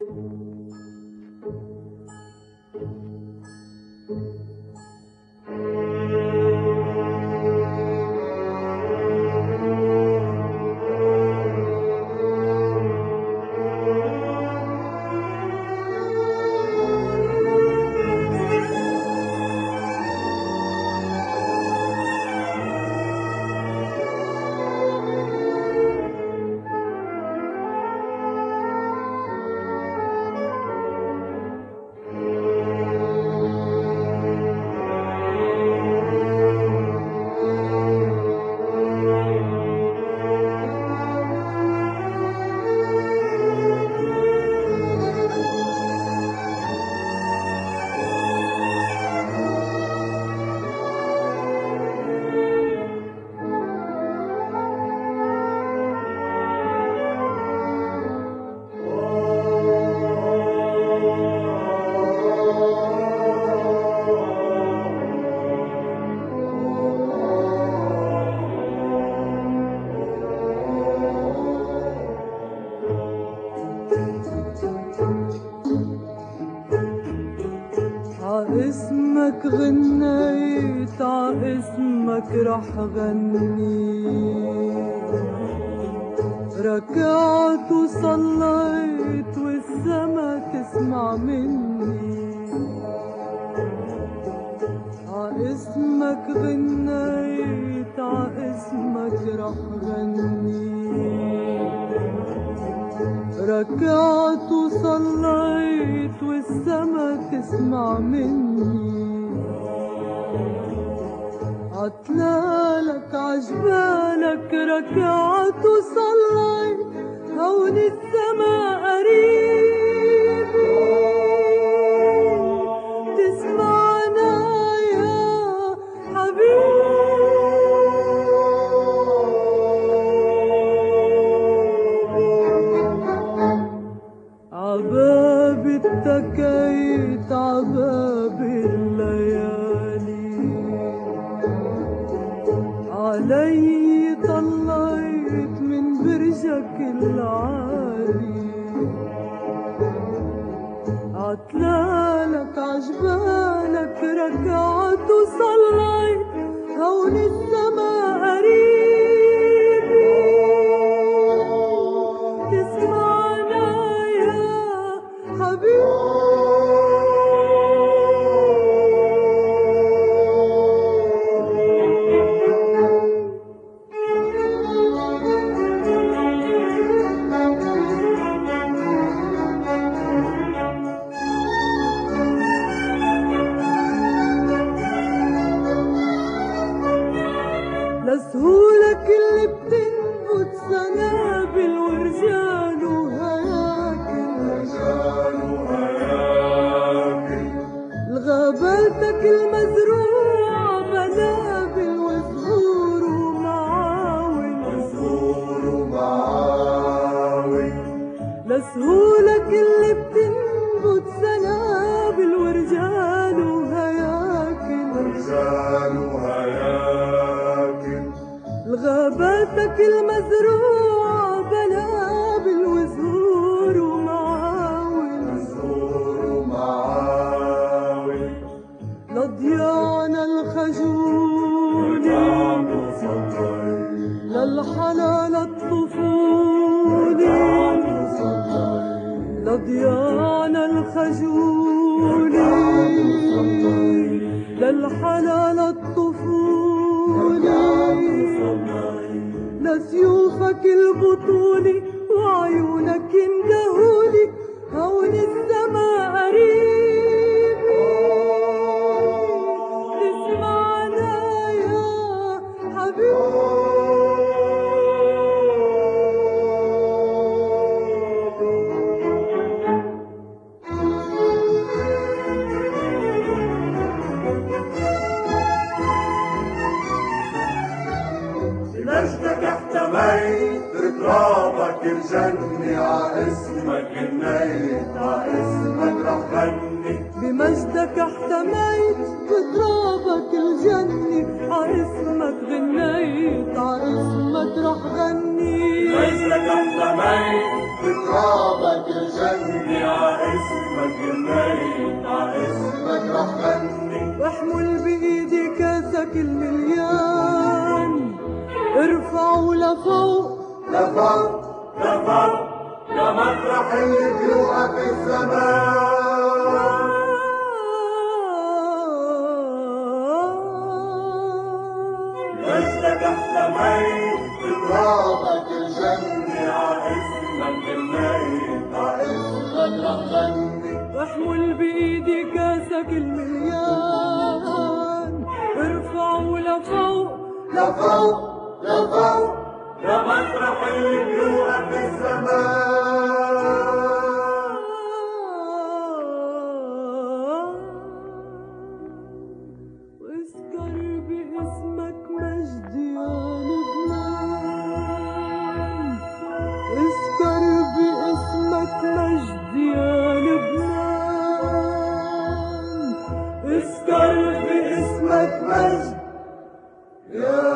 اسمك غنيت اسمك رح غني، ركعت وصليت والسما تسمع مني. اسمك غنيت اسمك رح غني، ركعت وصليت والسما تسمع مني. عطلالك عجبالك ركعت وصليت، هون السما قريب تسمعنا يا حبيبي. عباب اتكيت عباب الليالي، علي طليت من برجك العالي. عطلالك عجبالك ركعت وصليت، هون السما قريب تسمعنا يا حبيبي. لسهولك اللي بتنبت سنابل ورجال وهياكل، لغاباتك المزروعة بنابل وزهور ومعاول. لسهولك اللي بتنبت سنابل ورجال وهياكل، لغاباتك المزروعة بنابل وزهور ومعاول. لضيانا الخجول للحنان الطفولي، لضيانا الخجول للحنان الطفولي. لسيوفك البطولي وعيونك اندهولي، هون السما قريب تسمعنا يا حبيبي. بمجدك احتميت بترابك الجني، عاسمك غنيت عاسمك رح غني. بمجدك احتميت بترابك الجني، عاسمك غنيت عاسمك رح غني. بمجدك احتميت بترابك الجنة عاسمك الميت عاسمك رح غني واحمل بإيدي كاسك المليان ارفعه لفوق لفوق لفوق لمطرح اللي بيوقف الزمان مجدك احتميت بترابك الجنة عاسمك الميت عاسمك رح غني واحمل بإيدي كاسك المليان ارفعه لفوق لفوق لفوق لمطرح اللي بيوقف الزمان واسكر باسمك مجد يا لبنان اسكر باسمك مجد يا لبنان اسكر باسمك مجد يا